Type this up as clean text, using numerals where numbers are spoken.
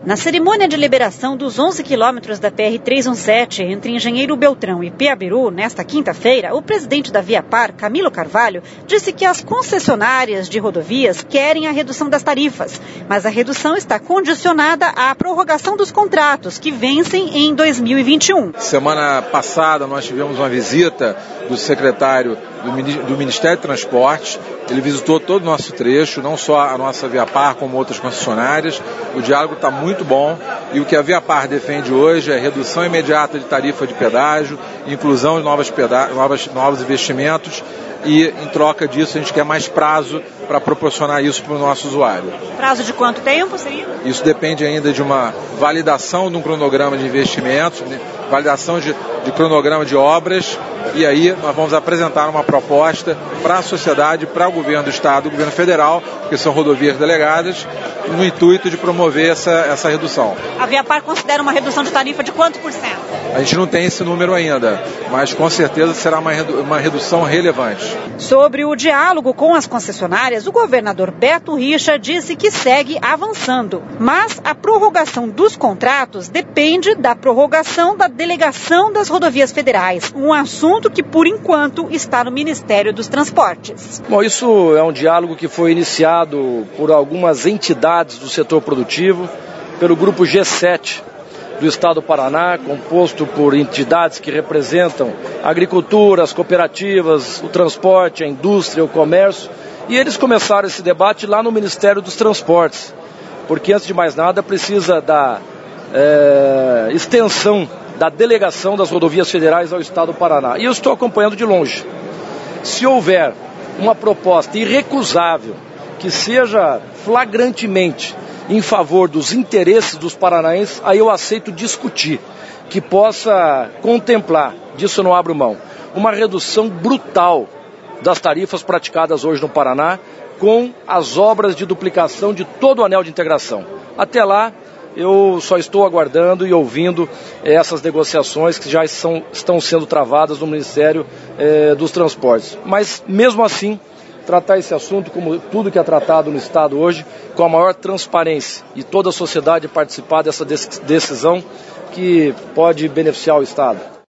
Na cerimônia de liberação dos 11 quilômetros da PR-317 entre Engenheiro Beltrão e Piabiru, nesta quinta-feira, o presidente da Viapar, Camilo Carvalho, disse que as concessionárias de rodovias querem a redução das tarifas, mas a redução está condicionada à prorrogação dos contratos, que vencem em 2021. Semana passada nós tivemos uma visita do secretário do Ministério do Transporte. Ele visitou todo o nosso trecho, não só a nossa Viapar, como outras concessionárias. O diálogo está muito bom e o que a Viapar defende hoje é redução imediata de tarifa de pedágio, inclusão de novos investimentos e, em troca disso, a gente quer mais prazo para proporcionar isso para o nosso usuário. Prazo de quanto tempo seria? Isso depende ainda de uma validação de um cronograma de investimentos, validação de cronograma de obras, e aí nós vamos apresentar uma proposta para a sociedade, para o governo do Estado, o governo federal, que são rodovias delegadas, no intuito de promover essa redução. A Viapar considera uma redução de tarifa de quanto por cento? A gente não tem esse número ainda, mas com certeza será uma redução relevante. Sobre o diálogo com as concessionárias, o governador Beto Richa disse que segue avançando, mas a prorrogação dos contratos depende da prorrogação da delegação das rodovias federais, um assunto que, por enquanto, está no Ministério dos Transportes. Bom, isso é um diálogo que foi iniciado por algumas entidades do setor produtivo, pelo grupo G7 do Estado do Paraná, composto por entidades que representam a agricultura, as cooperativas, o transporte, a indústria, o comércio, e eles começaram esse debate lá no Ministério dos Transportes, porque, antes de mais nada, precisa da extensão da delegação das rodovias federais ao Estado do Paraná. E eu estou acompanhando de longe. Se houver uma proposta irrecusável que seja flagrantemente em favor dos interesses dos paranaenses, aí eu aceito discutir, que possa contemplar, disso eu não abro mão, uma redução brutal das tarifas praticadas hoje no Paraná, com as obras de duplicação de todo o anel de integração. Até lá, eu só estou aguardando e ouvindo essas negociações que já estão sendo travadas no Ministério dos Transportes. Mas, mesmo assim, tratar esse assunto, como tudo que é tratado no Estado hoje, com a maior transparência e toda a sociedade participar dessa decisão que pode beneficiar o Estado.